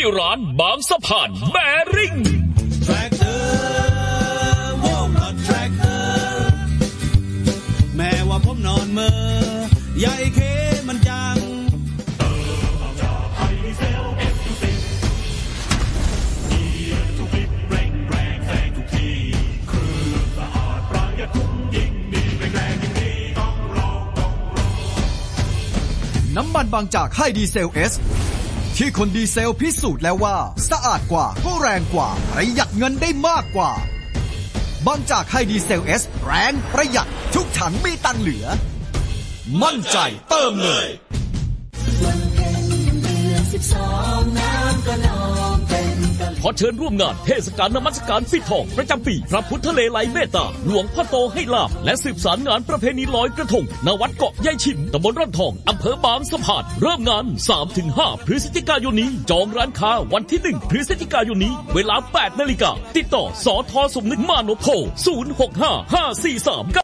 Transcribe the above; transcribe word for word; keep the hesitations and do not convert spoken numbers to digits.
ที่ร้านบางสะพานแบริ่งแทรกเตอร์วงก็แทรกเตอร์แม้ว่าผมนอนเมื่อใหญ่เคมันจังน้ำมันบางจากไฮดีเซลเอสที่คนดีเซลพิสูจน์แล้วว่าสะอาดกว่าก็แรงกว่าประหยัดเงินได้มากกว่าบางจากไฮดีเซลเอสแรงประหยัดทุกถังมีตังเหลือมั่นใจเติมเลยขอเชิญร่วมงานเทศกาลนมัสการปิดทองประจำปีพระพุทธเลไลเมตตาหลวงพ่อโตให้ลาภและสืบสารงานประเพณีลอยกระทงณวัดเกาะยายชิมตำบลร่อนทองอำเภอบางสะพานเริ่มงาน สามถึงห้า พฤศจิกายนนี้จองร้านค้าวันที่หนึ่งพฤศจิกายนนี้เวลา แปดนาฬิกาติดต่อสทสมนึกมานพโทรศูนย์ หก ห้า ห้า สี่ สาม